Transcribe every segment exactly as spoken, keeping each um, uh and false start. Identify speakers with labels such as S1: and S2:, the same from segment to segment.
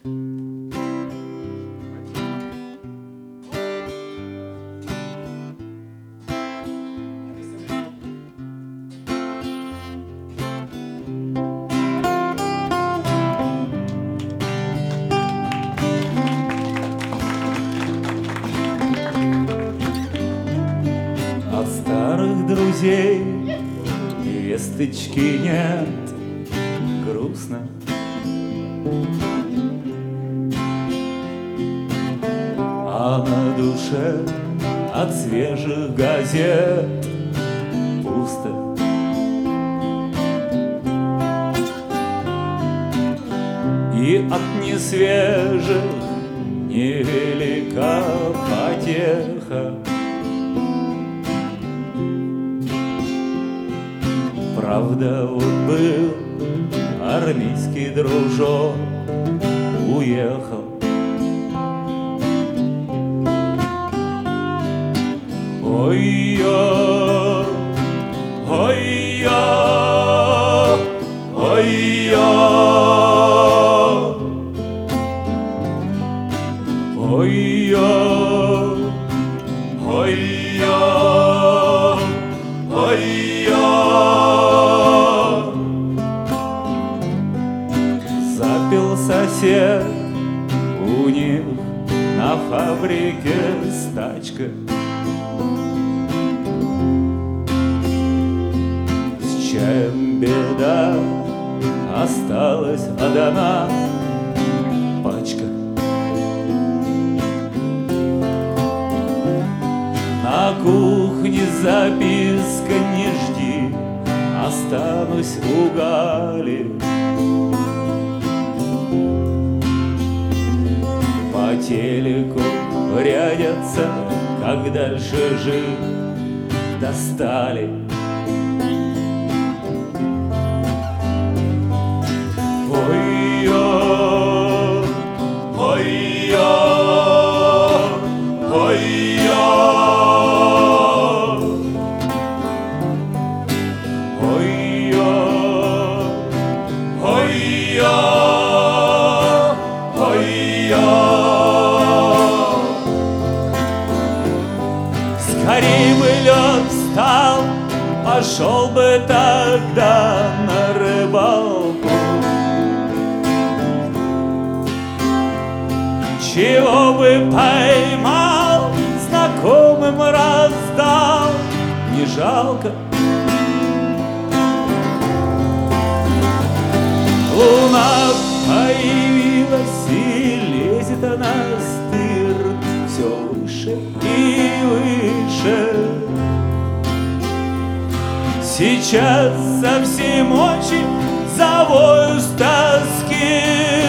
S1: От старых друзей весточки нет, грустно. А на душе от свежих газет пусто. И от несвежих невелика потеха. Правда, вот был армейский дружок, уехал. Ой-я, ой-я, ой-я, ой-я, ой-я, ой-я. Запил сосед у них на фабрике стачка. С чаем беда, осталась одна пачка. На кухне записка: не жди, останусь у Гали. По телеку рядятся, как дальше жить, достали. Ой-я, ой-я, ой-я, ой-я, ой-я, ой-я. Скорей бы лед встал, пошел бы тогда на рыбалку. Чего бы поймал, знакомым раздал, не жалко. Луна появилась и лезет она стыр все выше и выше. Сейчас со всей мочи завою с тоски.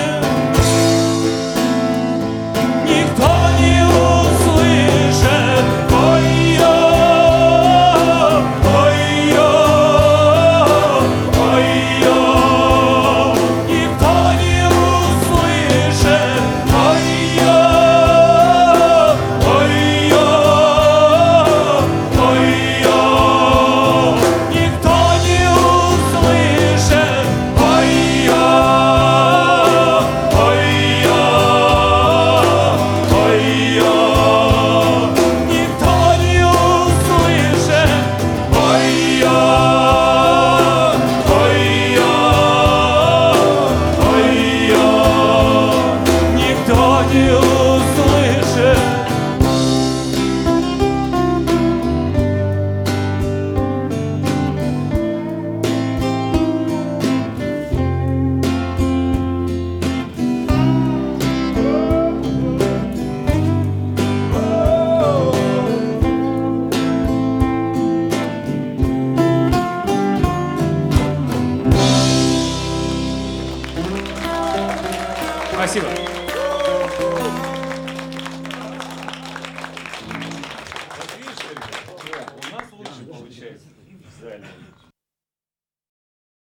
S1: Никто не услышит. Ой-ё, ой-ё, ой-ё. Никто не услышит. Ой-ё, ой-ё, ой-ё. Никто не услышит. Ой-ё, ой-ё.
S2: Спасибо.